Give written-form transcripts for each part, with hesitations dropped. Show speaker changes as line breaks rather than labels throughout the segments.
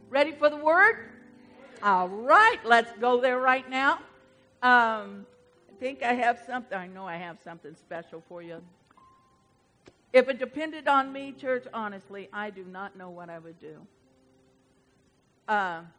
Ready for the word? All right, let's go there right now. I think I have something. I know I have something special for you. If it depended on me, church, honestly, I do not know what I would do. I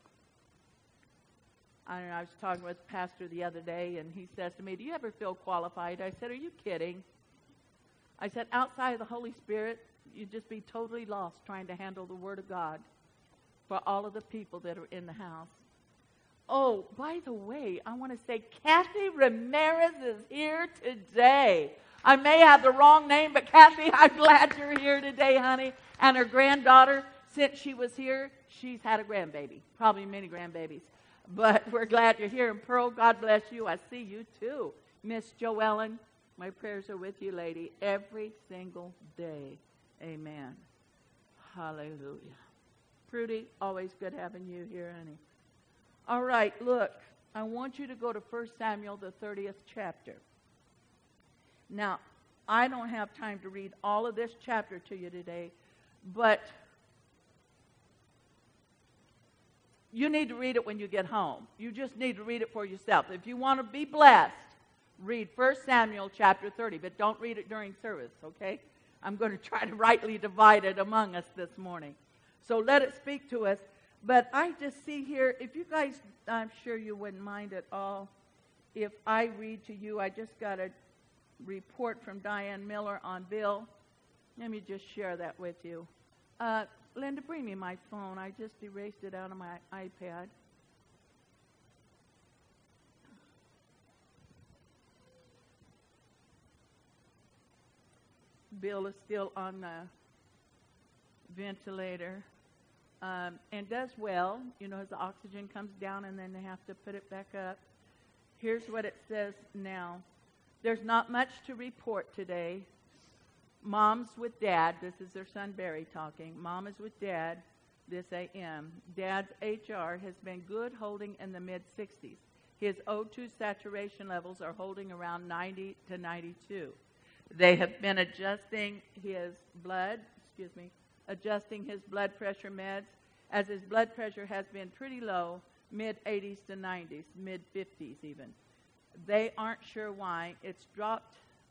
was talking with the pastor the other day, and he says to me, do you ever feel qualified? I said, are you kidding? I said, outside of the Holy Spirit, you'd just be totally lost trying to handle the Word of God for all of the people that are in the house. Oh, by the way, I want to say Kathy Ramirez is here today. I may have the wrong name, but Kathy, I'm glad you're here today, honey. And her granddaughter, since she was here, she's had a grandbaby, probably many grandbabies. But we're glad you're here. And Pearl, God bless you. I see you too. Miss Joellen, my prayers are with you, lady, every single day. Amen. Hallelujah. Prudy, always good having you here, honey. All right, look, I want you to go to 1 Samuel, the 30th chapter. Now, I don't have time to read all of this chapter to you today, but you need to read it when you get home. You just need to read it for yourself. If you want to be blessed, read 1 Samuel chapter 30, but don't read it during service, okay? I'm going to try to rightly divide it among us this morning. So let it speak to us. But I just see here, if you guys, I'm sure you wouldn't mind at all if I read to you. I just got a report from Diane Miller on Bill. Let me just share that with you. Linda, bring me my phone. I just erased it out of my iPad. Bill is still on the ventilator. And does well, as the oxygen comes down and then they have to put it back up. Here's what it says now. There's not much to report today. Mom's with Dad. This is their son Barry talking. Mom is with Dad this AM. Dad's HR has been good, holding in the mid-60s. His O2 saturation levels are holding around 90 to 92. They have been adjusting his blood pressure meds, as his blood pressure has been pretty low, mid-80s to 90s, mid-50s even. They aren't sure why. It's dropped,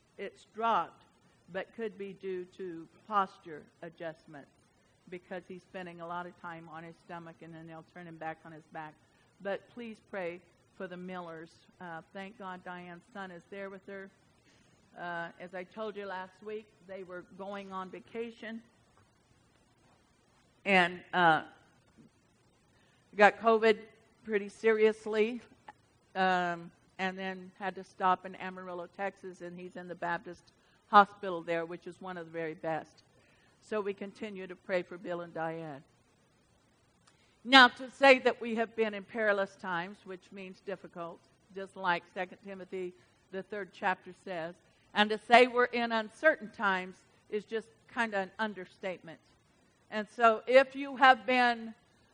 but could be due to posture adjustment because he's spending a lot of time on his stomach and then they'll turn him back on his back. But please pray for the Millers. Thank God Diane's son is there with her. As I told you last week, they were going on vacation and got COVID pretty seriously, and then had to stop in Amarillo, Texas, and he's in the Baptist hospital there, which is one of the very best. So we continue to pray for Bill and Diane. Now, to say that we have been in perilous times, which means difficult, just like 2 Timothy, the 3rd chapter says, and to say we're in uncertain times is just kind of an understatement. And so if you have been,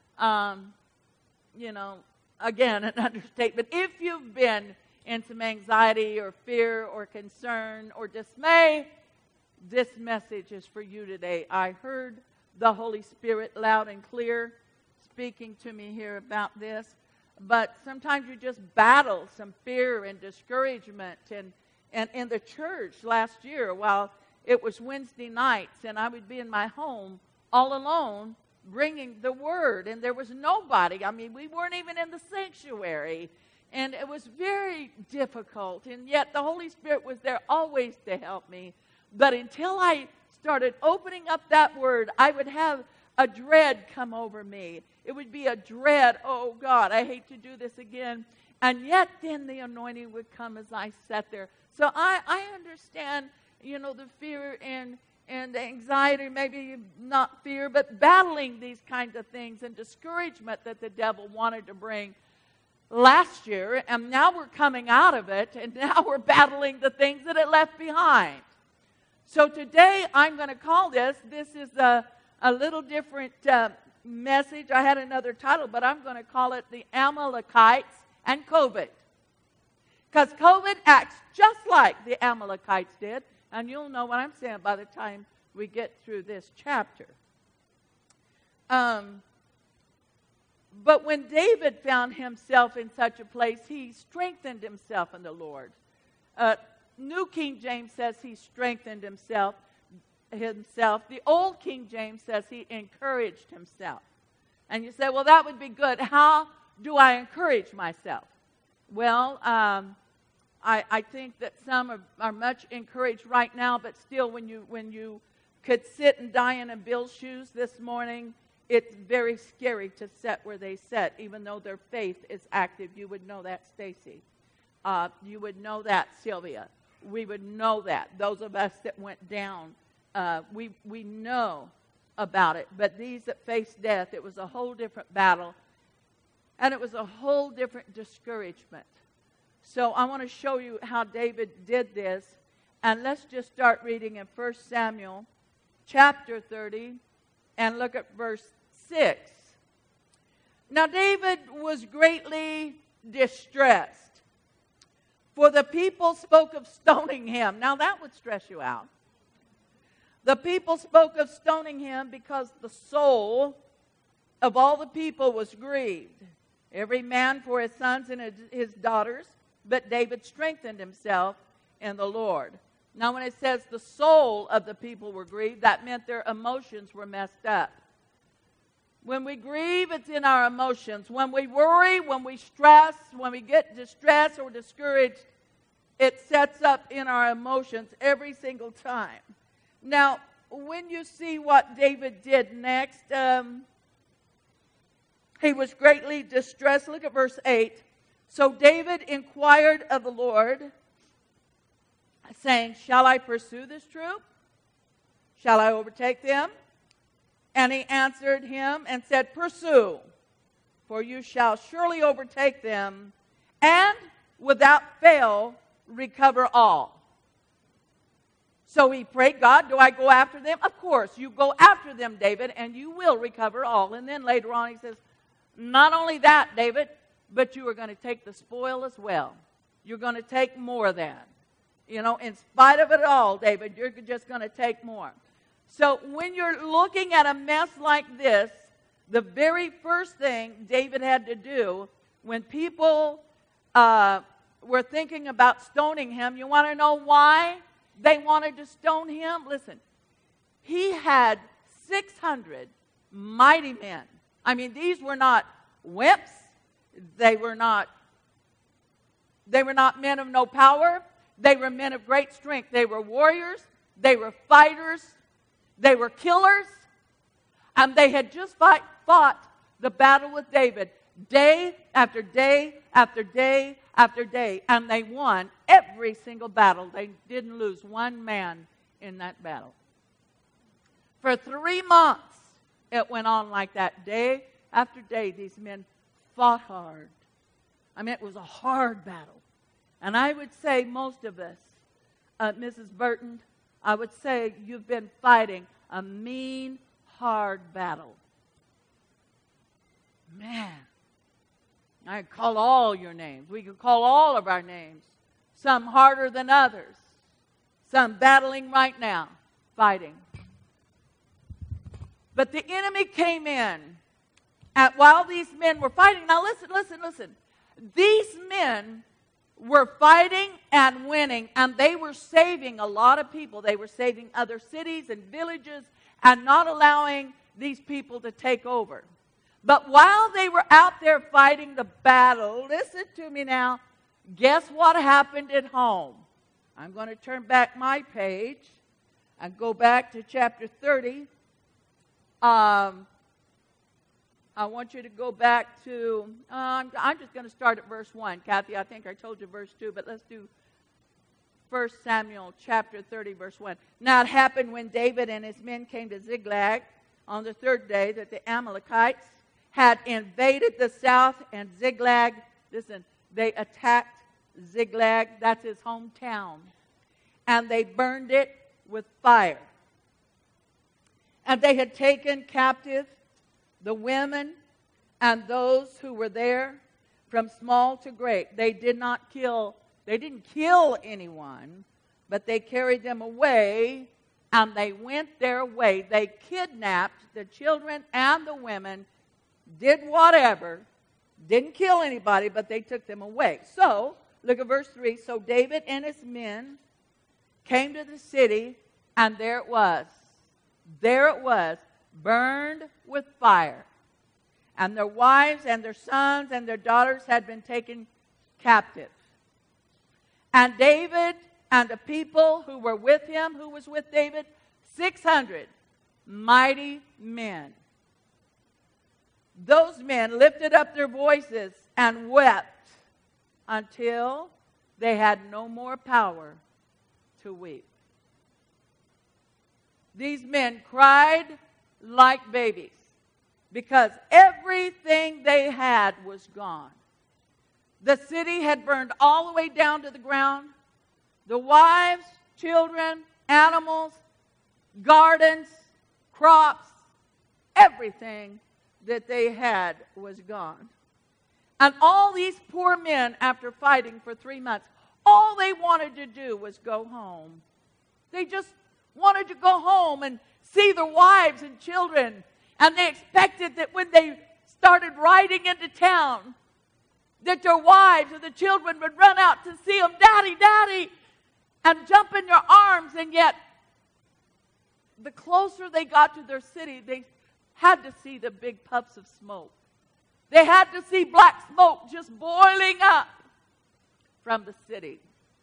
again, an understatement, if you've been in some anxiety or fear or concern or dismay, this message is for you today. I heard the Holy Spirit loud and clear speaking to me here about this, but sometimes you just battle some fear and discouragement. And in the church last year, while it was Wednesday nights and I would be in my home all alone bringing the word, and there was nobody. I mean, we weren't even in the sanctuary, and it was very difficult, and yet the Holy Spirit was there always to help me. But until I started opening up that word, I would have a dread come over me. It would be a dread, oh God, I hate to do this again. And yet then the anointing would come as I sat there. So I understand, the fear and the anxiety, maybe not fear, but battling these kinds of things and discouragement that the devil wanted to bring last year. And now we're coming out of it, and now we're battling the things that it left behind. So today I'm going to call this is a little different message. I had another title, but I'm going to call it The Amalekites and COVID. Because COVID acts just like the Amalekites did. And you'll know what I'm saying by the time we get through this chapter. But when David found himself in such a place, he strengthened himself in the Lord. New King James says he strengthened himself. The Old King James says he encouraged himself. And you say, well, that would be good. How do I encourage myself? Well, I think that some are much encouraged right now, but still when you could sit and die in Bill's shoes this morning, it's very scary to sit where they sit, even though their faith is active. You would know that, Stacy. You would know that, Sylvia. We would know that. Those of us that went down, we know about it. But these that faced death, it was a whole different battle, and it was a whole different discouragement. So I want to show you how David did this, and let's just start reading in 1 Samuel chapter 30, and look at verse 6. Now David was greatly distressed, for the people spoke of stoning him. Now that would stress you out. The people spoke of stoning him because the soul of all the people was grieved, every man for his sons and his daughters, but David strengthened himself in the Lord. Now when it says the soul of the people were grieved, that meant their emotions were messed up. When we grieve, it's in our emotions. When we worry, when we stress, when we get distressed or discouraged, it sets up in our emotions every single time. Now, when you see what David did next, he was greatly distressed. Look at verse 8. So David inquired of the Lord, saying, shall I pursue this troop? Shall I overtake them? And he answered him and said, pursue, for you shall surely overtake them, and without fail recover all. So he prayed, God, do I go after them? Of course, you go after them, David, and you will recover all. And then later on he says, not only that, David, but you are going to take the spoil as well. You're going to take more than. In spite of it all, David, you're just going to take more. So when you're looking at a mess like this, the very first thing David had to do when people were thinking about stoning him, you want to know why they wanted to stone him? Listen, he had 600 mighty men. I mean, these were not wimps. They were not men of no power. They were men of great strength. They were warriors. They were fighters. They were killers. And they had just fought the battle with David day after day after day after day. And they won every single battle. They didn't lose one man in that battle. For 3 months, it went on like that. Day after day, these men fought hard. I mean, it was a hard battle. And I would say most of us, Mrs. Burton, I would say you've been fighting a mean, hard battle. Man, I could call all your names. We could call all of our names. Some harder than others. Some battling right now, fighting. But the enemy came in while these men were fighting. Now listen. These men were fighting and winning, and they were saving a lot of people. They were saving other cities and villages and not allowing these people to take over. But while they were out there fighting the battle, listen to me now, guess what happened at home? I'm going to turn back my page and go back to chapter 30. I want you to go back to, I'm just going to start at verse 1. Kathy, I think I told you verse 2, but let's do 1 Samuel chapter 30, verse 1. Now it happened when David and his men came to Ziklag on the third day that the Amalekites had invaded the south, and Ziklag, listen, they attacked Ziklag, that's his hometown, and they burned it with fire. And they had taken captive the women and those who were there, from small to great. They didn't kill anyone, but they carried them away, and they went their way. They kidnapped the children and the women. did whatever, didn't kill anybody, but they took them away. So, look at verse 3. So David and his men came to the city, and there it was, burned with fire. And their wives and their sons and their daughters had been taken captive. And David and the people who were with him, who was with David, 600 mighty men. Those men lifted up their voices and wept until they had no more power to weep. These men cried like babies because everything they had was gone. The city had burned all the way down to the ground. The wives, children, animals, gardens, crops, everything that they had was gone. And all these poor men, after fighting for 3 months, all they wanted to do was go home. They just wanted to go home and see their wives and children. And they expected that when they started riding into town, that their wives or the children would run out to see them, "Daddy, Daddy," and jump in their arms. And yet, the closer they got to their city, they had to see the big puffs of smoke. They had to see black smoke just boiling up from the city.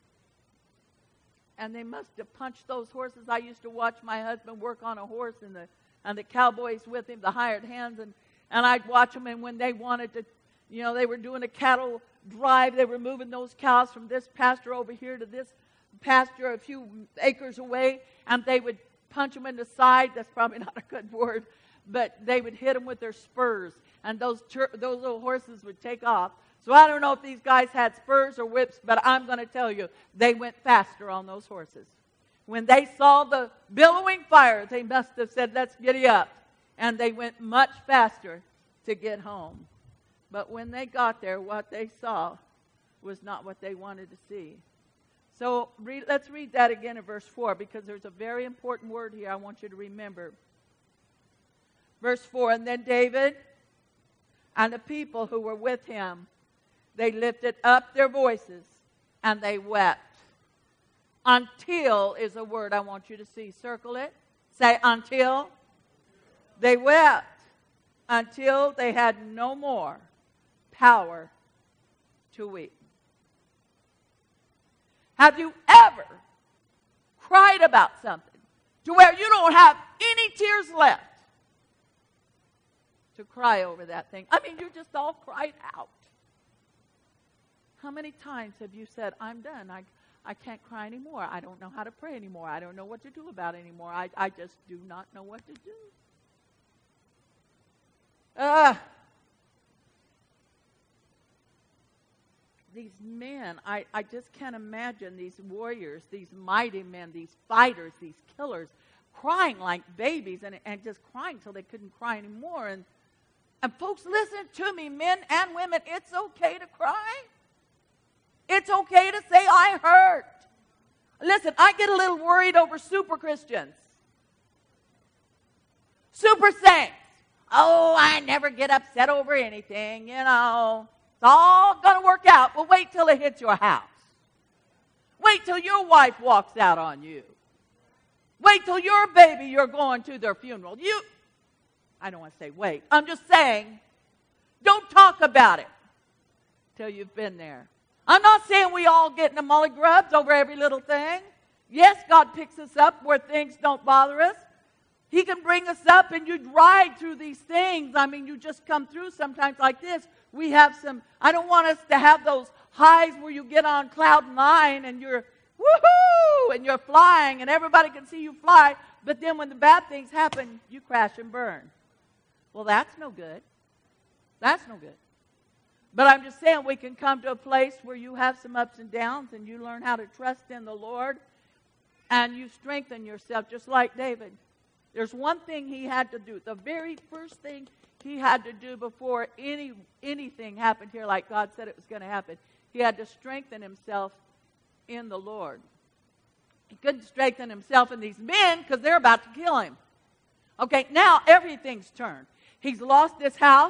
And they must have punched those horses. I used to watch my husband work on a horse, and the cowboys with him, the hired hands, and I'd watch them. And when they wanted to, they were doing a cattle drive, they were moving those cows from this pasture over here to this pasture a few acres away, and they would punch them in the side. That's probably not a good word, but they would hit them with their spurs, and those little horses would take off. So I don't know if these guys had spurs or whips, but I'm going to tell you, they went faster on those horses. When they saw the billowing fire, they must have said, "Let's giddy up." And they went much faster to get home. But when they got there, what they saw was not what they wanted to see. So let's read that again in verse 4, because there's a very important word here I want you to remember. Verse 4, and then David and the people who were with him, they lifted up their voices and they wept. Until is a word I want you to see. Circle it. Say until. They wept until they had no more power to weep. Have you ever cried about something to where you don't have any tears left to cry over that thing? I mean, you just all cried out. How many times have you said, "I'm done. I can't cry anymore. I don't know how to pray anymore. I don't know what to do about it anymore. I just do not know what to do." These men, I just can't imagine these warriors, these mighty men, these fighters, these killers, crying like babies and just crying till they couldn't cry anymore. And folks, listen to me, men and women, it's okay to cry. It's okay to say, "I hurt." Listen, I get a little worried over super Christians. Super saints. "Oh, I never get upset over anything, It's all going to work out." Well, wait till it hits your house. Wait till your wife walks out on you. Wait till your baby, you're going to their funeral. I don't want to say wait. I'm just saying, don't talk about it till you've been there. I'm not saying we all get in the molly grubs over every little thing. Yes, God picks us up where things don't bother us. He can bring us up and you ride through these things. I mean, you just come through sometimes like this. We have I don't want us to have those highs where you get on cloud 9 and you're woohoo and you're flying and everybody can see you fly. But then when the bad things happen, you crash and burn. Well, that's no good. That's no good. But I'm just saying we can come to a place where you have some ups and downs and you learn how to trust in the Lord and you strengthen yourself just like David. There's one thing he had to do. The very first thing he had to do before anything happened here like God said it was going to happen. He had to strengthen himself in the Lord. He couldn't strengthen himself in these men because they're about to kill him. Okay, now everything's turned. He's lost his house.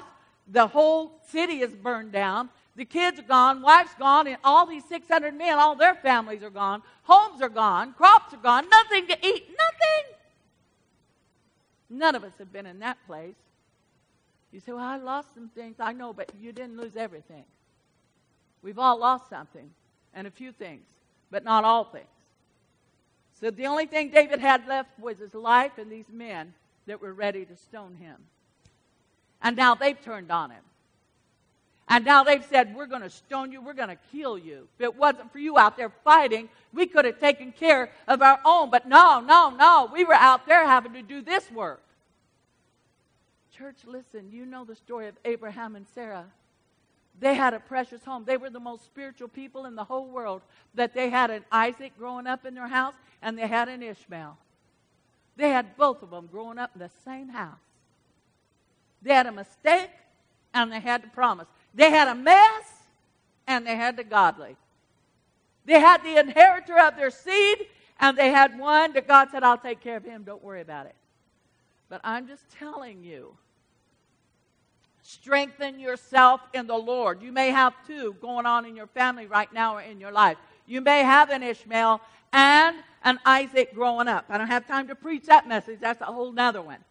The whole city is burned down. The kids are gone, wives gone, and all these 600 men, all their families are gone. Homes are gone, crops are gone, nothing to eat, nothing. None of us have been in that place. You say, well, I lost some things. I know, but you didn't lose everything. We've all lost something and a few things, but not all things. So the only thing David had left was his life and these men that were ready to stone him. And now they've turned on him. And now they've said, we're going to stone you, we're going to kill you. If it wasn't for you out there fighting, we could have taken care of our own. But no, we were out there having to do this work. Church, listen, you know the story of Abraham and Sarah. They had a precious home. They were the most spiritual people in the whole world. That they had an Isaac growing up in their house, and they had an Ishmael. They had both of them growing up in the same house. They had a mistake, and they had the promise. They had a mess, and they had the godly. They had the inheritor of their seed, and they had one that God said, I'll take care of him, don't worry about it. But I'm just telling you, strengthen yourself in the Lord. You may have two going on in your family right now or in your life. You may have an Ishmael and an Isaac growing up. I don't have time to preach that message. That's a whole nother one.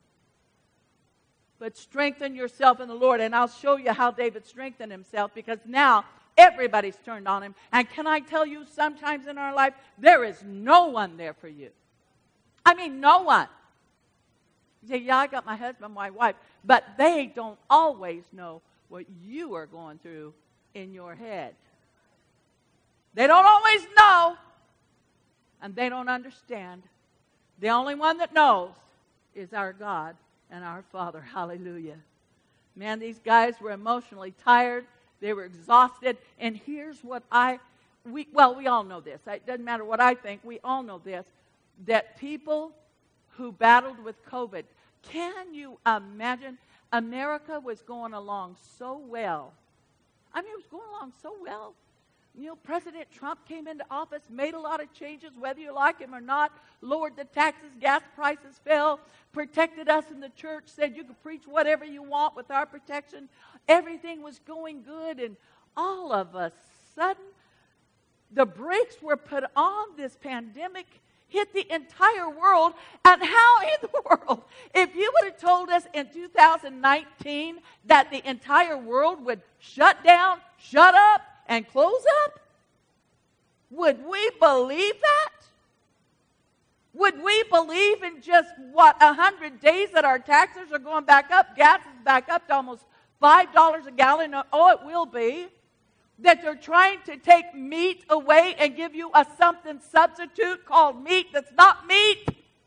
But strengthen yourself in the Lord. And I'll show you how David strengthened himself, because now everybody's turned on him. And can I tell you, sometimes in our life, there is no one there for you. I mean, no one. You say, yeah, I got my husband, my wife. But they don't always know what you are going through in your head. They don't always know. And they don't understand. The only one that knows is our God and our Father. Hallelujah. Man, these guys were emotionally tired. They were exhausted. And here's what we all know this. It doesn't matter what I think. We all know this. That people who battled with COVID, can you imagine? America was going along so well. I mean, it was going along so well. You know, President Trump came into office, made a lot of changes, whether you like him or not, lowered the taxes, gas prices fell, protected us in the church, said you could preach whatever you want with our protection. Everything was going good, and all of a sudden, the brakes were put on. This pandemic hit the entire world. And how in the world, if you would have told us in 2019 that the entire world would shut down, shut up, and close up? Would we believe that? Would we believe in just, 100 days that our taxes are going back up, gas is back up to almost $5 a gallon? Oh, it will be. That they're trying to take meat away and give you a something substitute called meat that's not meat.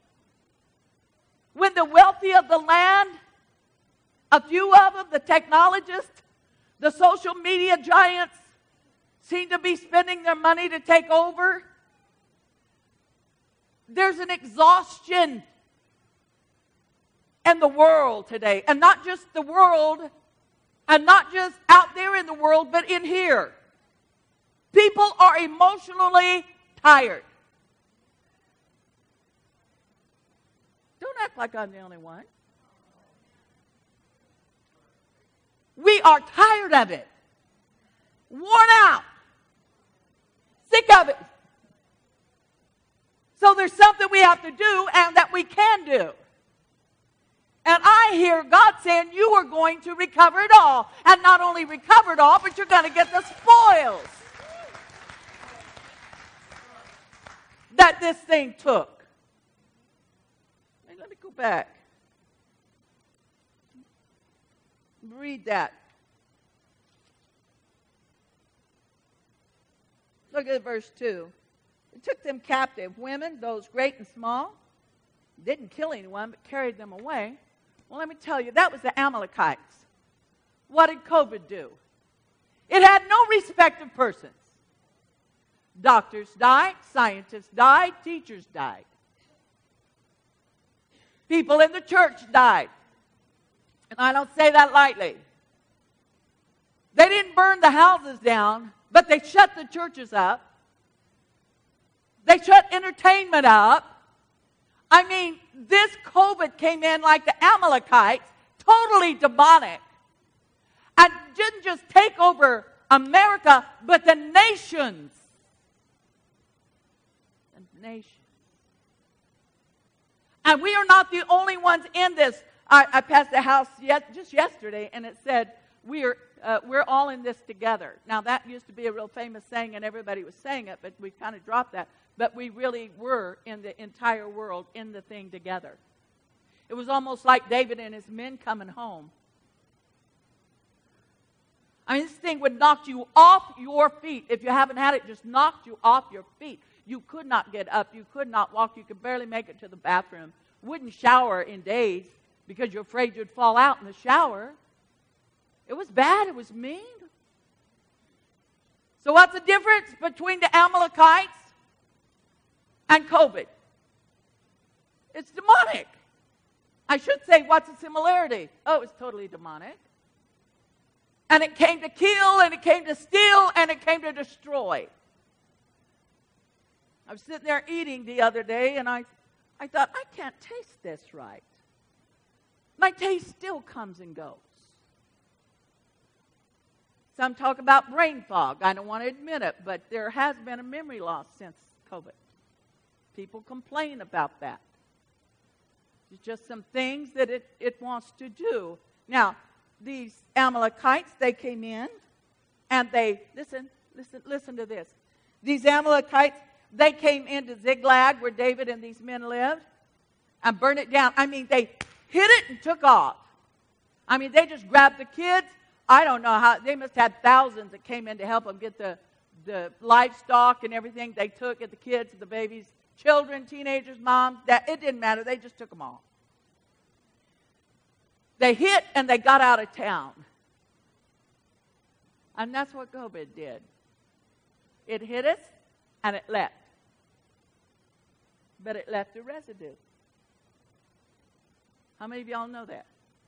When the wealthy of the land, a few of them, the technologists, the social media giants, seem to be spending their money to take over. There's an exhaustion in the world today. And not just the world, and not just out there in the world, but in here. People are emotionally tired. Don't act like I'm the only one. We are tired of it. Worn out. Sick of it. So there's something we have to do, and that we can do. And I hear God saying, you are going to recover it all. And not only recover it all, but you're going to get the spoils that this thing took. And let me go back. Read that. Look at verse 2. It took them captive, women, those great and small. Didn't kill anyone, but carried them away. Well, let me tell you, that was the Amalekites. What did COVID do? It had no respect of persons. Doctors died, scientists died, teachers died. People in the church died. And I don't say that lightly. They didn't burn the houses down, but they shut the churches up. They shut entertainment up. I mean, this COVID came in like the Amalekites, totally demonic. didn't just take over America, but the nations. The nations. And we are not the only ones in this. I passed the house just yesterday, and it said, we're all in this together. Now, that used to be a real famous saying, and everybody was saying it, but we kind of dropped that. But we really were in the entire world in the thing together. It was almost like David and his men coming home. I mean, this thing would knock you off your feet. If you haven't had it, just knocked you off your feet. You could not get up. You could not walk. You could barely make it to the bathroom. Wouldn't shower in days because you're afraid you'd fall out in the shower. It was bad. It was mean. So what's the difference between the Amalekites and COVID? It's demonic. I should say, what's the similarity? Oh, it's totally demonic. And it came to kill, and it came to steal, and it came to destroy. I was sitting there eating the other day, and I thought, I can't taste this right. My taste still comes and goes. Some talk about brain fog. I don't want to admit it, but there has been a memory loss since COVID. People complain about that. It's just some things that it wants to do. Now, these Amalekites, they came in, and they, listen to this. These Amalekites, they came into Ziklag, where David and these men lived, and burned it down. I mean, they hit it and took off. I mean, they just grabbed the kids. I don't know how, they must have had thousands that came in to help them get the livestock and everything. They took it, the kids, the babies, children, teenagers, moms. It didn't matter. They just took them all. They hit and they got out of town. And that's what COVID did. It hit us and it left. But it left a residue. How many of y'all know that?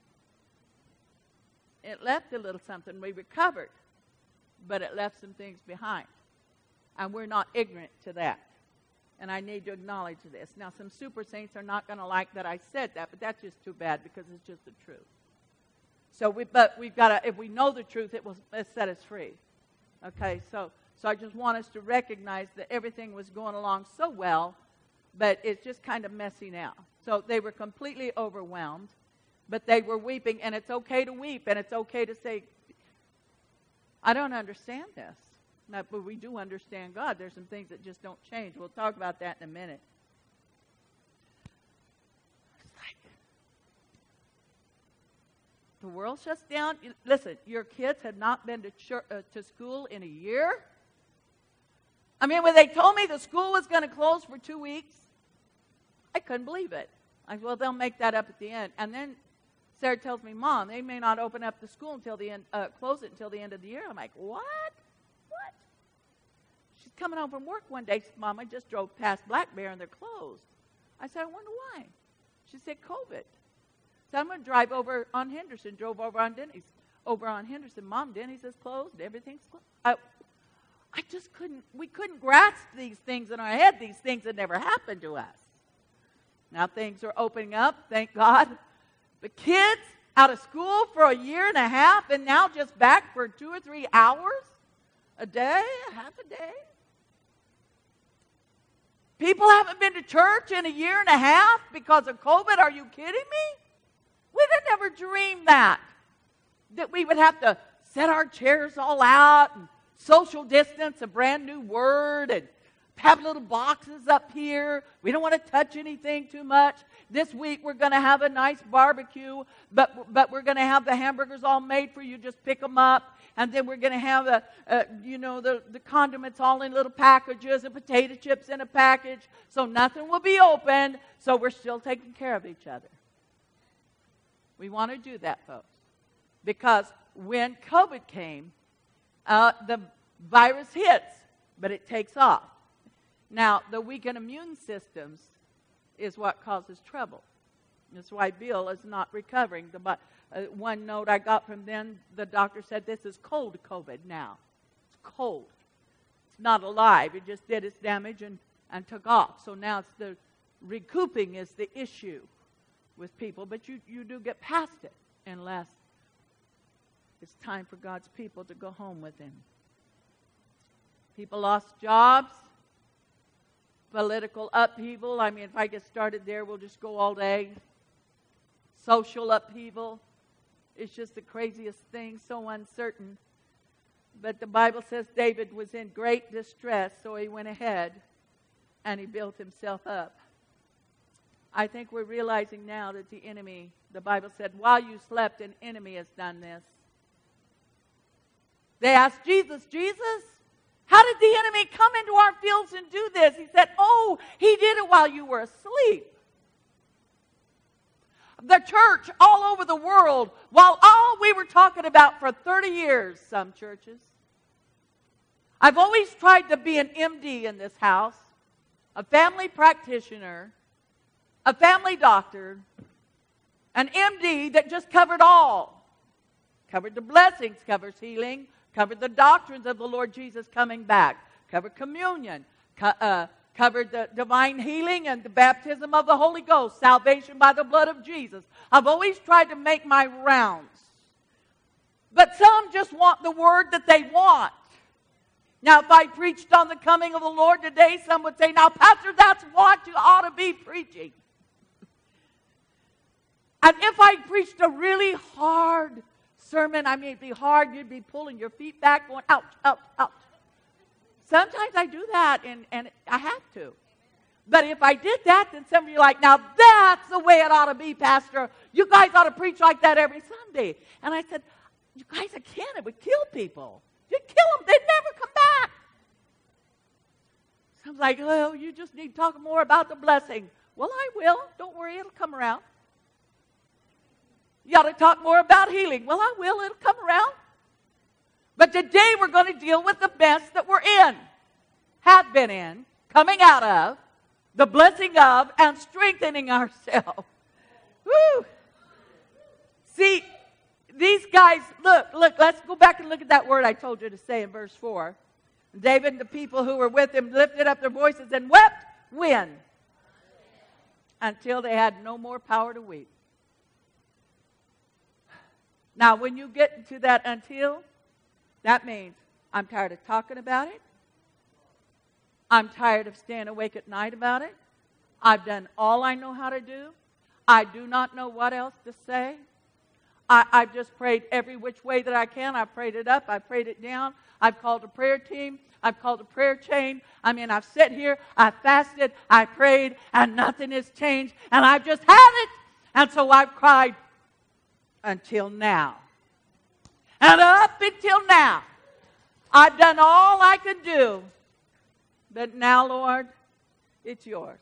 It left a little something. We recovered, but it left some things behind. And we're not ignorant to that. And I need to acknowledge this. Now, some super saints are not going to like that I said that, but that's just too bad because it's just the truth. So, we've got to, if we know the truth, it will set us free. Okay, so I just want us to recognize that everything was going along so well, but it's just kind of messy now. So they were completely overwhelmed, but they were weeping, and it's okay to weep, and it's okay to say, I don't understand this. Now, but we do understand God. There's some things that just don't change. We'll talk about that in a minute. It's like the world shuts down. Listen, your kids have not been to school in a year. I mean, when they told me the school was going to close for 2 weeks, I couldn't believe it. I said, well, they'll make that up at the end. And then Sarah tells me, Mom, they may not open up the school until the end, close it until the end of the year. I'm like, what? What? She's coming home from work one day. She said, Mom, I just drove past Black Bear and they're closed. I said, I wonder why. She said, COVID. So I'm going to drive over on Henderson. Drove over on Denny's. Over on Henderson. Mom, Denny's is closed. Everything's closed. I just we couldn't grasp these things in our head. These things had never happened to us. Now things are opening up, thank God. The kids out of school for a year and a half and now just back for 2 or 3 hours a day, half a day. People haven't been to church in a year and a half because of COVID. Are you kidding me? We'd have never dreamed that we would have to set our chairs all out and social distance, a brand new word, and have little boxes up here. We don't want to touch anything too much. This week we're going to have a nice barbecue, but we're going to have the hamburgers all made for you. Just pick them up. And then we're going to have the condiments all in little packages and potato chips in a package. So nothing will be opened. So we're still taking care of each other. We want to do that, folks. Because when COVID came, the virus hits, but it takes off. Now, the weakened immune systems is what causes trouble. That's why Bill is not recovering. One note I got from them, the doctor said this is cold COVID now. It's cold. It's not alive. It just did its damage and took off. So now it's the recouping is the issue with people. But you do get past it unless It's time for God's people to go home with Him. People lost jobs, political upheaval. I mean, if I get started there, we'll just go all day. Social upheaval. It's just the craziest thing, so uncertain. But the Bible says David was in great distress, so he went ahead and he built himself up. I think we're realizing now that the enemy, the Bible said, while you slept, an enemy has done this. They asked Jesus, how did the enemy come into our fields and do this? He said, he did it while you were asleep. The church all over the world, while all we were talking about for 30 years, some churches. I've always tried to be an MD in this house, a family practitioner, a family doctor, an MD that just covered all. Covered the blessings, covers healing, covered the doctrines of the Lord Jesus coming back, covered communion, covered the divine healing and the baptism of the Holy Ghost, salvation by the blood of Jesus. I've always tried to make my rounds. But some just want the word that they want. Now, if I preached on the coming of the Lord today, some would say, now, Pastor, that's what you ought to be preaching. And if I preached a really hard sermon, I mean, it'd be hard, you'd be pulling your feet back, going, ouch, ouch, ouch. Sometimes I do that, and I have to. But if I did that, then some of you are like, now that's the way it ought to be, Pastor. You guys ought to preach like that every Sunday. And I said, you guys, I can't. It would kill people. You'd kill them. They'd never come back. Some's like, oh, you just need to talk more about the blessing. Well, I will. Don't worry, it'll come around. You ought to talk more about healing. Well, I will. It'll come around. But today we're going to deal with the mess that we're in, have been in, coming out of, the blessing of, and strengthening ourselves. Woo! See, these guys, look, let's go back and look at that word I told you to say in verse 4. David and the people who were with him lifted up their voices and wept. When? Until they had no more power to weep. Now, when you get to that until, that means I'm tired of talking about it. I'm tired of staying awake at night about it. I've done all I know how to do. I do not know what else to say. I've just prayed every which way that I can. I've prayed it up. I've prayed it down. I've called a prayer team. I've called a prayer chain. I mean, I've sat here. I've fasted. I prayed. And nothing has changed. And I've just had it. And so I've cried until now. And up until now, I've done all I could do. But now, Lord, it's yours.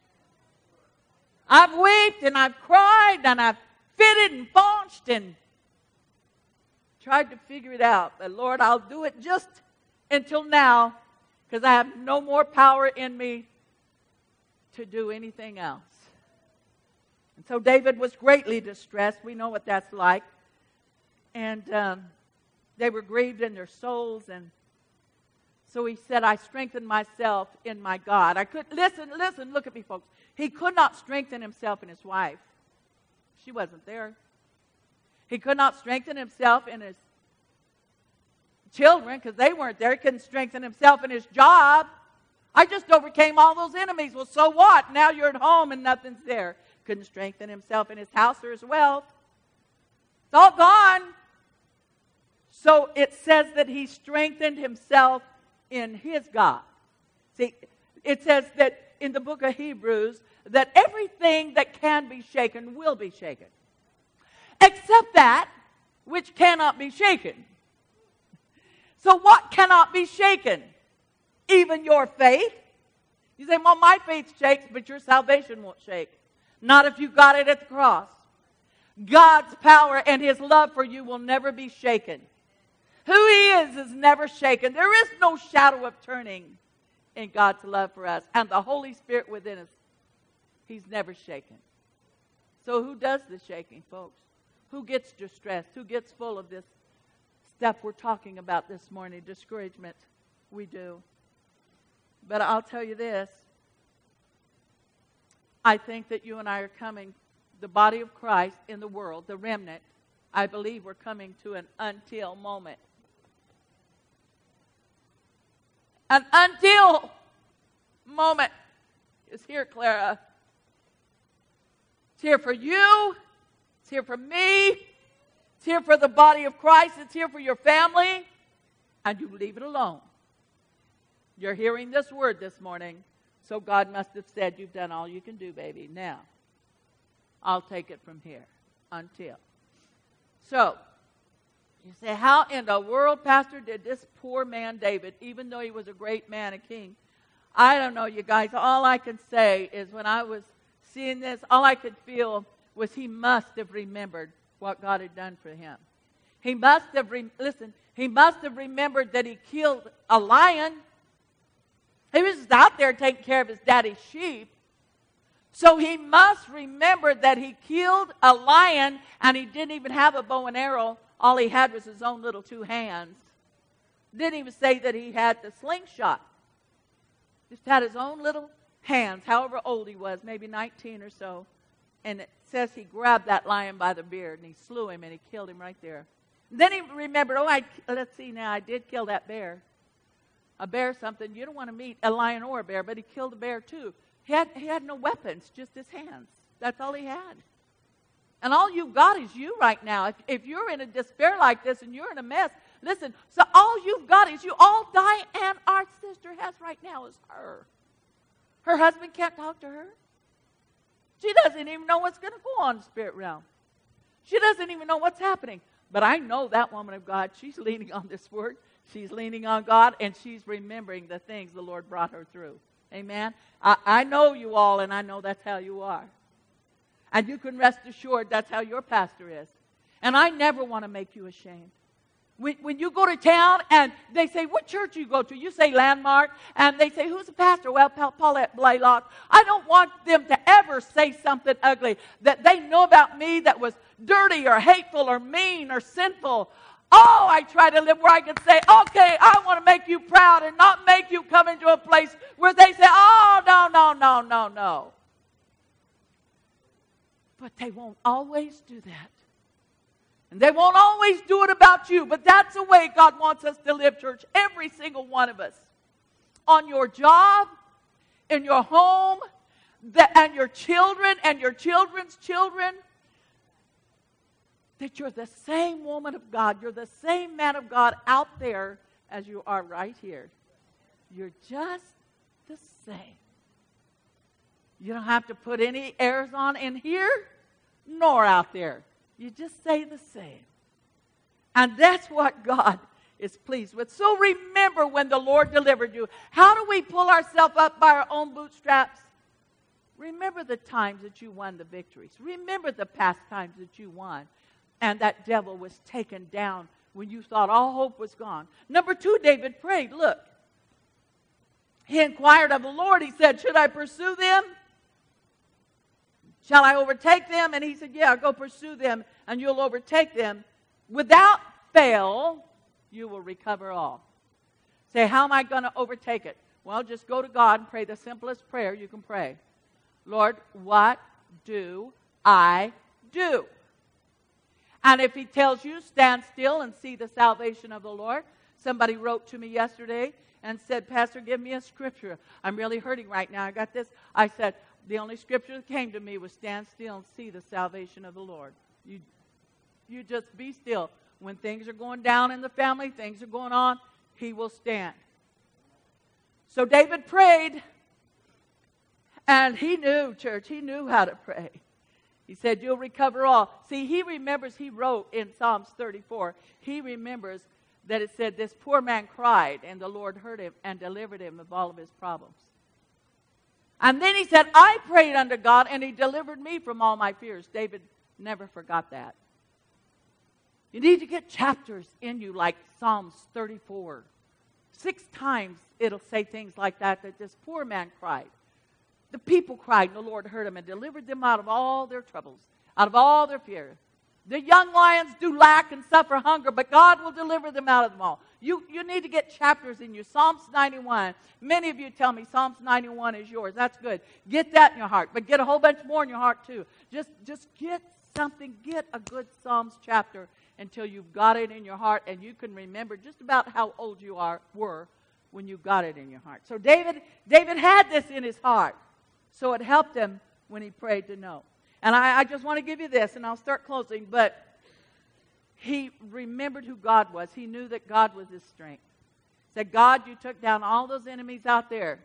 I've wept and I've cried and I've fitted and faunched and tried to figure it out. But Lord, I'll do it just until now because I have no more power in me to do anything else. And so David was greatly distressed. We know what that's like. And they were grieved in their souls. And so he said, I strengthened myself in my God. I could, listen, look at me, folks. He could not strengthen himself in his wife. She wasn't there. He could not strengthen himself in his children because they weren't there. He couldn't strengthen himself in his job. I just overcame all those enemies. Well, so what? Now you're at home and nothing's there. Couldn't strengthen himself in his house or his wealth. It's all gone. So it says that he strengthened himself in his God. See, it says that in the book of Hebrews that everything that can be shaken will be shaken. Except that which cannot be shaken. So what cannot be shaken? Even your faith. You say, well, my faith shakes, but your salvation won't shake. Not if you got it at the cross. God's power and His love for you will never be shaken. Who He is never shaken. There is no shadow of turning in God's love for us. And the Holy Spirit within us, He's never shaken. So who does the shaking, folks? Who gets distressed? Who gets full of this stuff we're talking about this morning? Discouragement. We do. But I'll tell you this. I think that you and I are coming, the body of Christ in the world, the remnant. I believe we're coming to an until moment. An until moment is here, Clara. It's here for you. It's here for me. It's here for the body of Christ. It's here for your family. And you leave it alone. You're hearing this word this morning, so God must have said, you've done all you can do, baby. Now, I'll take it from here. Until. So, you say, how in the world, Pastor, did this poor man David, even though he was a great man, a king? I don't know, you guys. All I can say is when I was seeing this, all I could feel was he must have remembered what God had done for him. He must have, he must have remembered that he killed a lion. He was just out there taking care of his daddy's sheep. So he must remember that he killed a lion, and he didn't even have a bow and arrow. All he had was his own little two hands. Didn't even say that he had the slingshot. Just had his own little hands, however old he was, maybe 19 or so. And it says he grabbed that lion by the beard, and he slew him, and he killed him right there. And then he remembered, let's see now, I did kill that bear. A bear something, you don't want to meet a lion or a bear, but he killed a bear too. He had no weapons, just his hands. That's all he had. And all you've got is you right now. If you're in a despair like this and you're in a mess, listen, so all you've got is you. All Diane, our sister, has right now is her. Her husband can't talk to her. She doesn't even know what's going to go on in the spirit realm. She doesn't even know what's happening. But I know that woman of God, she's leaning on this word. She's leaning on God, and she's remembering the things the Lord brought her through. Amen? I know you all, and I know that's how you are. And you can rest assured that's how your pastor is. And I never want to make you ashamed. When you go to town and they say, what church you go to? You say Landmark. And they say, who's the pastor? Well, Paulette Blaylock. I don't want them to ever say something ugly that they know about me that was dirty or hateful or mean or sinful. Oh, I try to live where I can say, okay, I want to make you proud and not make you come into a place where they say, oh, no. But they won't always do that. And they won't always do it about you. But that's the way God wants us to live, church. Every single one of us. On your job, in your home, and your children and your children's children. That you're the same woman of God. You're the same man of God out there as you are right here. You're just the same. You don't have to put any airs on in here nor out there. You just say the same. And that's what God is pleased with. So remember when the Lord delivered you. How do we pull ourselves up by our own bootstraps? Remember the times that you won the victories. Remember the past times that you won. And that devil was taken down when you thought all hope was gone. Number 2, David prayed. Look. He inquired of the Lord. He said, should I pursue them? Shall I overtake them? And he said, yeah, go pursue them and you'll overtake them. Without fail, you will recover all. Say, how am I going to overtake it? Well, just go to God and pray the simplest prayer you can pray. Lord, what do I do? And if he tells you, stand still and see the salvation of the Lord. Somebody wrote to me yesterday and said, Pastor, give me a scripture. I'm really hurting right now. I got this. I said, the only scripture that came to me was stand still and see the salvation of the Lord. You just be still. When things are going down in the family, things are going on, he will stand. So David prayed, and he knew, church, he knew how to pray. He said, you'll recover all. See, he remembers, he wrote in Psalms 34, he remembers that it said, this poor man cried, and the Lord heard him and delivered him of all of his problems. And then he said, I prayed unto God, and he delivered me from all my fears. David never forgot that. You need to get chapters in you like Psalms 34. 6 times it'll say things like that this poor man cried. The people cried, and the Lord heard them and delivered them out of all their troubles, out of all their fear. The young lions do lack and suffer hunger, but God will deliver them out of them all. You need to get chapters in you. Psalms 91. Many of you tell me Psalms 91 is yours. That's good. Get that in your heart, but get a whole bunch more in your heart too. Just get something, get a good Psalms chapter until you've got it in your heart and you can remember just about how old you were when you got it in your heart. So David had this in his heart. So it helped him when he prayed to know. And I just want to give you this, and I'll start closing, but he remembered who God was. He knew that God was his strength. He said, God, you took down all those enemies out there.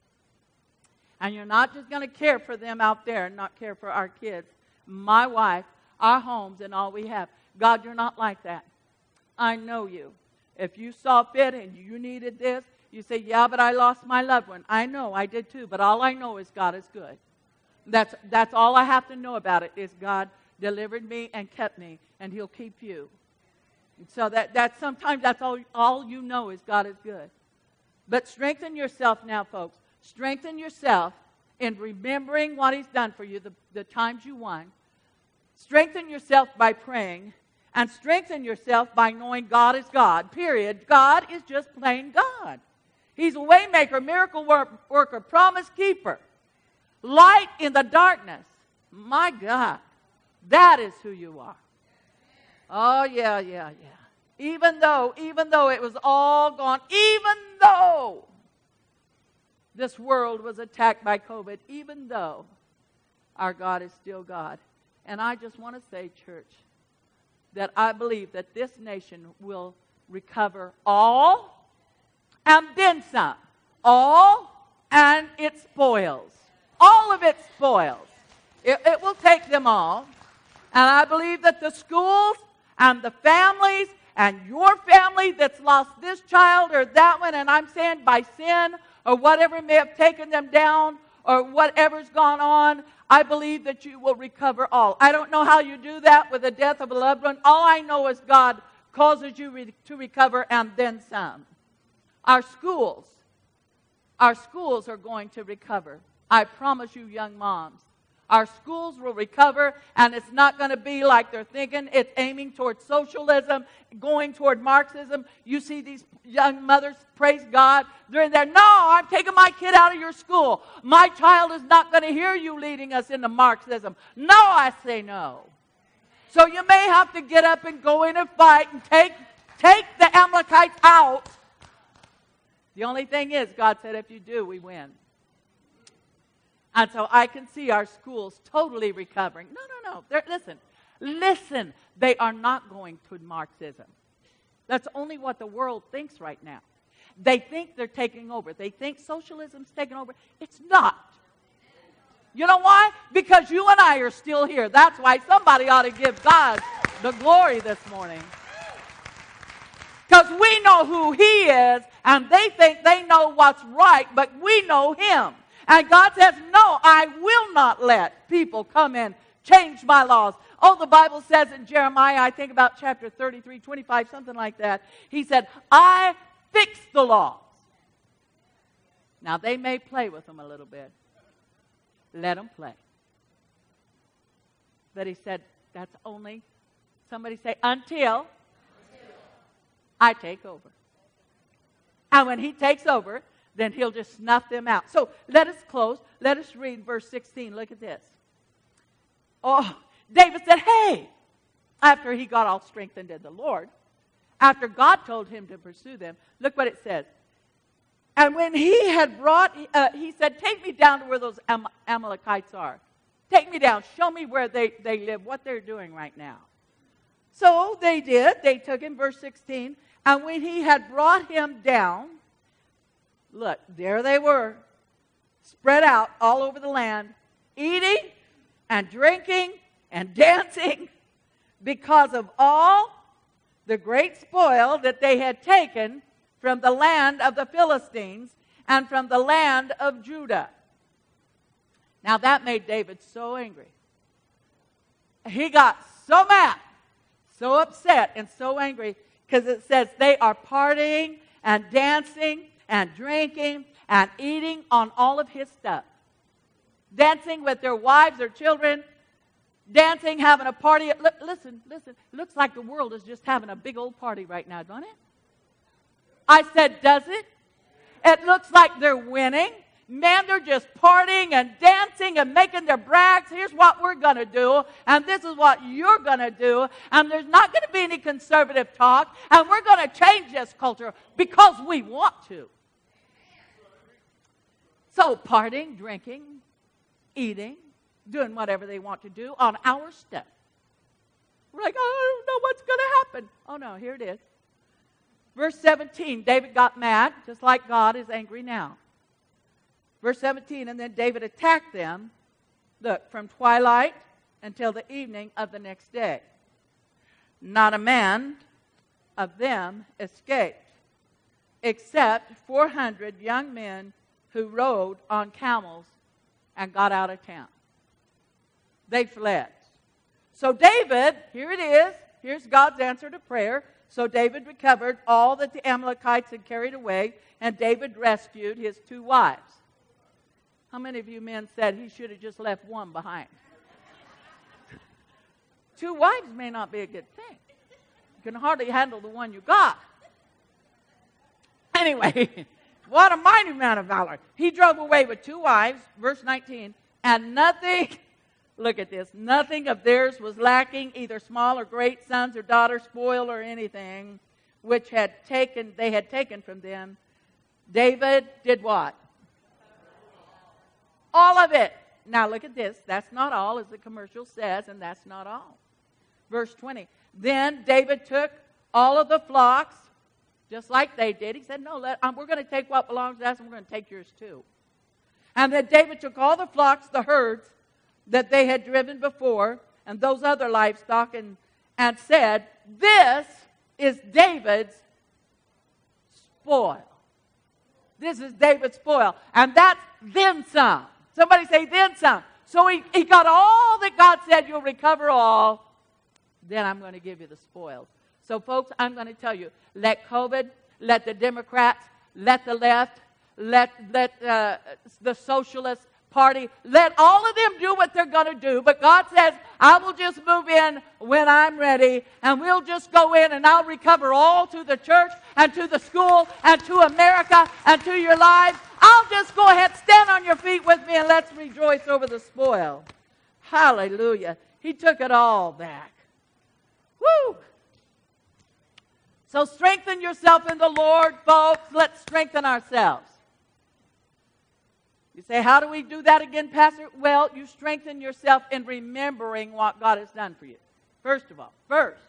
And you're not just going to care for them out there and not care for our kids, my wife, our homes, and all we have. God, you're not like that. I know you. If you saw fit and you needed this, you say, yeah, but I lost my loved one. I know, I did too, but all I know is God is good. That's all I have to know about it is God delivered me and kept me, and he'll keep you. And so sometimes that's all you know is God is good. But strengthen yourself now, folks. Strengthen yourself in remembering what he's done for you, the times you won. Strengthen yourself by praying, and strengthen yourself by knowing God is God, period. God is just plain God. He's a way maker, miracle worker, promise keeper, light in the darkness. My God, that is who you are. Oh, yeah. Even though it was all gone, even though this world was attacked by COVID, even though our God is still God. And I just want to say, church, that I believe that this nation will recover all and then some. All and its spoils. All of its spoils. It will take them all. And I believe that the schools and the families and your family that's lost this child or that one, and I'm saying by sin or whatever may have taken them down or whatever's gone on, I believe that you will recover all. I don't know how you do that with the death of a loved one. All I know is God causes you to recover and then some. Our schools are going to recover. I promise you, young moms. Our schools will recover, and it's not going to be like they're thinking. It's aiming toward socialism, going toward Marxism. You see these young mothers, praise God, they're in there. No, I'm taking my kid out of your school. My child is not going to hear you leading us into Marxism. No, I say no. So you may have to get up and go in and fight and take the Amalekites out. The only thing is, God said, if you do, we win. And so I can see our schools totally recovering. No. Listen. They are not going to Marxism. That's only what the world thinks right now. They think they're taking over. They think socialism's taking over. It's not. You know why? Because you and I are still here. That's why somebody ought to give God the glory this morning. Because we know who He is, and they think they know what's right, but we know Him. And God says, no, I will not let people come in, change my laws. Oh, the Bible says in Jeremiah, I think about chapter 33, 25, something like that. He said, I fix the laws. Now, they may play with them a little bit. Let them play. But he said, that's only, somebody say, until I take over. And when He takes over, then He'll just snuff them out. So let us close. Let us read verse 16. Look at this. Oh, David said, hey, after he got all strengthened in the Lord, after God told him to pursue them, look what it says. And when he had brought, he said, take me down to where those Amalekites are. Take me down. Show me where they live, what they're doing right now. So they did. They took him, verse 16. And when he had brought him down, look, there they were, spread out all over the land, eating and drinking and dancing because of all the great spoil that they had taken from the land of the Philistines and from the land of Judah. Now that made David so angry. He got so mad, so upset, and so angry because it says they are partying and dancing and drinking and eating on all of his stuff. Dancing with their wives, their children, dancing, having a party. Listen. Looks like the world is just having a big old party right now, don't it? I said, does it? It looks like they're winning. Man, they're just partying and dancing and making their brags. Here's what we're going to do, and this is what you're going to do, and there's not going to be any conservative talk, and we're going to change this culture because we want to. So partying, drinking, eating, doing whatever they want to do on our stuff. We're like, I don't know what's going to happen. Oh, no, here it is. Verse 17, David got mad, just like God is angry now. Verse 17, and then David attacked them, look, from twilight until the evening of the next day. Not a man of them escaped, except 400 young men who rode on camels and got out of town. They fled. So David, here it is, here's God's answer to prayer. So David recovered all that the Amalekites had carried away, and David rescued his 2 wives. How many of you men said he should have just left one behind? 2 wives may not be a good thing. You can hardly handle the one you got. Anyway, what a mighty man of valor. He drove away with 2 wives, verse 19, and nothing, look at this, nothing of theirs was lacking, either small or great, sons or daughters, spoil or anything, which they had taken from them. David did what? All of it. Now look at this. That's not all, as the commercial says, and that's not all. Verse 20. Then David took all of the flocks, just like they did. He said, no, we're going to take what belongs to us, and we're going to take yours too. And then David took all the flocks, the herds, that they had driven before, and those other livestock, and said, this is David's spoil. This is David's spoil. And that's then some. Somebody say, then some. So he got all that God said, you'll recover all. Then I'm going to give you the spoils. So folks, I'm going to tell you, let COVID, let the Democrats, let the left, let the Socialist Party, let all of them do what they're going to do. But God says, I will just move in when I'm ready, and we'll just go in, and I'll recover all to the church and to the school and to America and to your lives. I'll just go ahead, stand on your feet with me, and let's rejoice over the spoil. Hallelujah. He took it all back. Woo! So strengthen yourself in the Lord, folks. Let's strengthen ourselves. You say, how do we do that again, Pastor? Well, you strengthen yourself in remembering what God has done for you. First of all,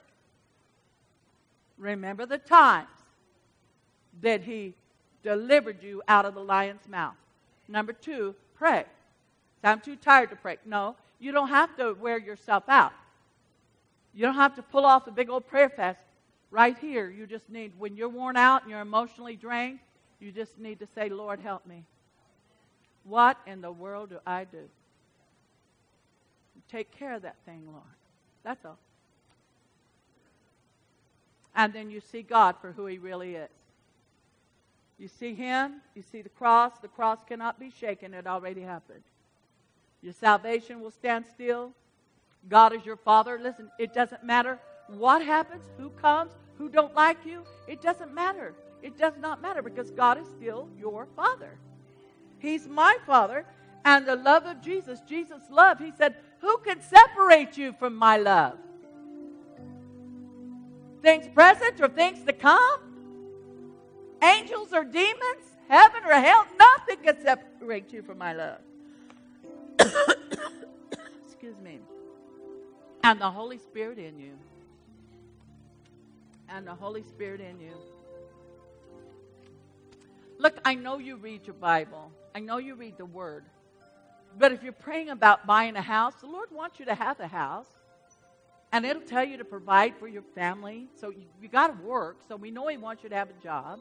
remember the times that He delivered you out of the lion's mouth. Number 2, pray. So I'm too tired to pray. No, you don't have to wear yourself out. You don't have to pull off a big old prayer fast. Right here, you just need, when you're worn out and you're emotionally drained, you just need to say, Lord, help me. What in the world do I do? Take care of that thing, Lord. That's all. And then you see God for who He really is. You see Him, you see the cross cannot be shaken, it already happened. Your salvation will stand still. God is your Father. Listen, it doesn't matter what happens, who comes, who don't like you. It doesn't matter. It does not matter, because God is still your Father. He's my Father, and the love of Jesus, Jesus' love, He said, who can separate you from my love? Things present or things to come? Angels or demons? Heaven or hell? Nothing can separate you from my love. Excuse me. And the Holy Spirit in you. And the Holy Spirit in you. Look, I know you read your Bible. I know you read the Word. But if you're praying about buying a house, the Lord wants you to have a house. And it'll tell you to provide for your family. So you got to work. So we know He wants you to have a job.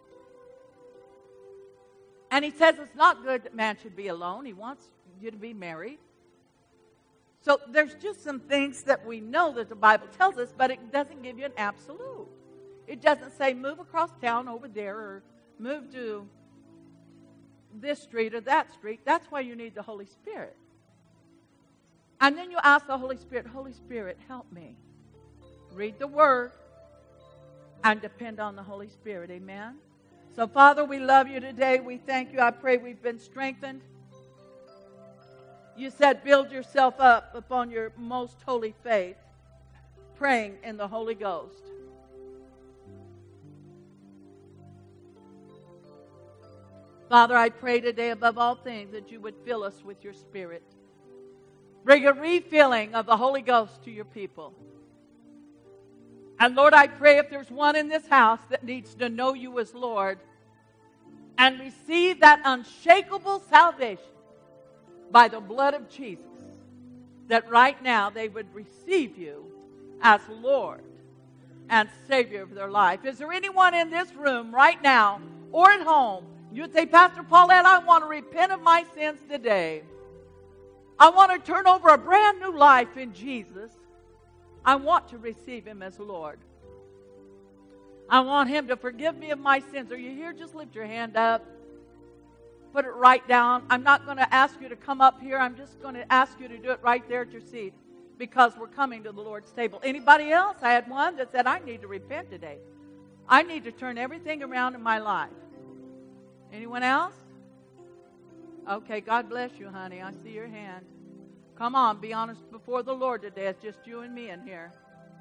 And He says it's not good that man should be alone. He wants you to be married. So there's just some things that we know that the Bible tells us, but it doesn't give you an absolute. It doesn't say move across town over there or move to this street or that street. That's why you need the Holy Spirit. And then you ask the Holy Spirit, Holy Spirit, help me. Read the Word and depend on the Holy Spirit. Amen? So, Father, we love you today. We thank you. I pray we've been strengthened. You said build yourself up upon your most holy faith, praying in the Holy Ghost. Father, I pray today above all things that you would fill us with your Spirit. Bring a refilling of the Holy Ghost to your people. And Lord, I pray if there's one in this house that needs to know you as Lord and receive that unshakable salvation by the blood of Jesus, that right now they would receive you as Lord and Savior of their life. Is there anyone in this room right now or at home, you would say, Pastor Paulette, I want to repent of my sins today. I want to turn over a brand new life in Jesus. I want to receive him as Lord. I want him to forgive me of my sins. Are you here? Just lift your hand up. Put it right down. I'm not going to ask you to come up here. I'm just going to ask you to do it right there at your seat, because we're coming to the Lord's table. Anybody else? I had one that said, I need to repent today. I need to turn everything around in my life. Anyone else? Okay, God bless you, honey. I see your hand. Come on, be honest before the Lord today. It's just you and me in here.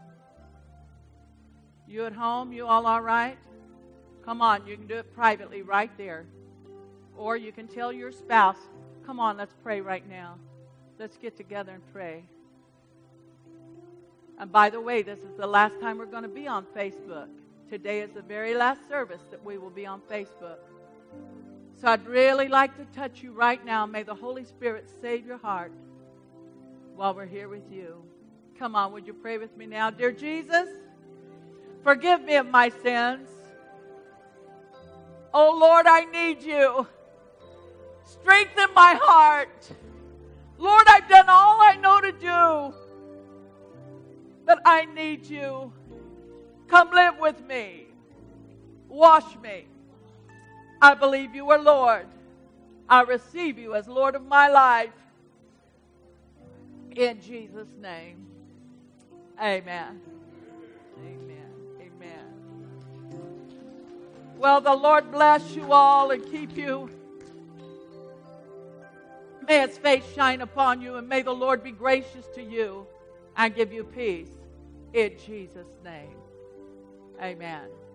You at home, you all right? Come on, you can do it privately right there. Or you can tell your spouse, come on, let's pray right now. Let's get together and pray. And by the way, this is the last time we're going to be on Facebook. Today is the very last service that we will be on Facebook. So I'd really like to touch you right now. May the Holy Spirit save your heart while we're here with you. Come on, would you pray with me now? Dear Jesus, forgive me of my sins. Oh Lord, I need you. Strengthen my heart. Lord, I've done all I know to do, but I need you. Come live with me. Wash me. I believe you are Lord. I receive you as Lord of my life. In Jesus' name. Amen. Amen. Amen. Well, the Lord bless you all and keep you. May his face shine upon you, and may the Lord be gracious to you and give you peace. In Jesus' name. Amen.